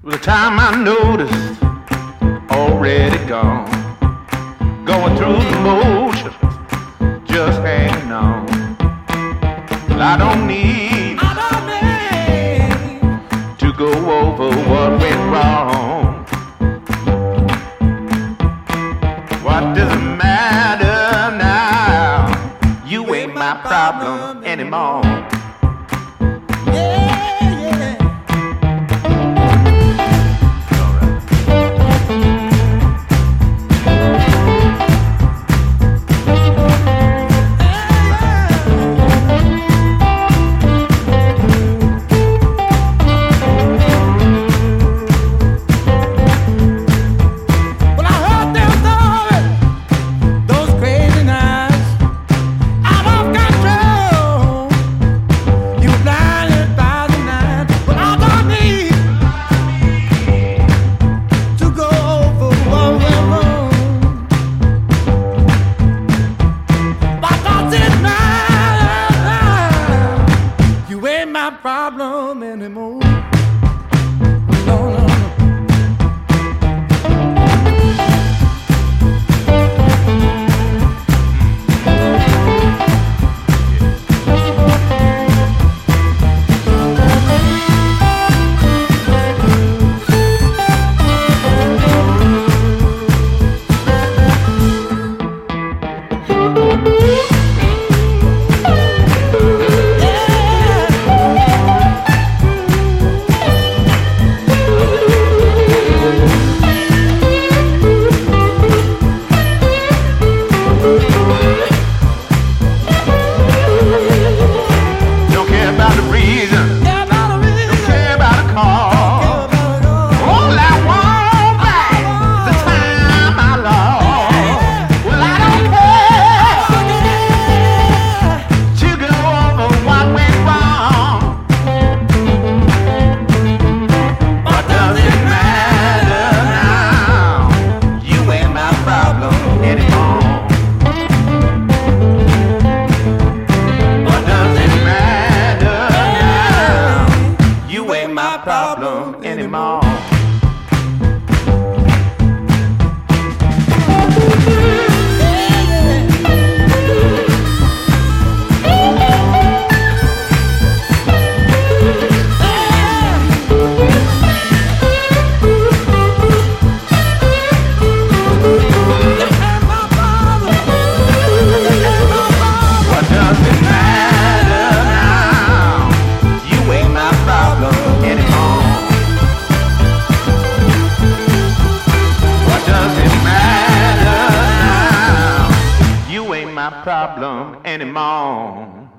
The time I noticed, already gone. Going through the motions, just hanging on. Well, I don't need to go over what went wrong. What does it matter now? You ain't my problem anymore. Problem anymore. No, no, no. Problem anymore. My problem anymore.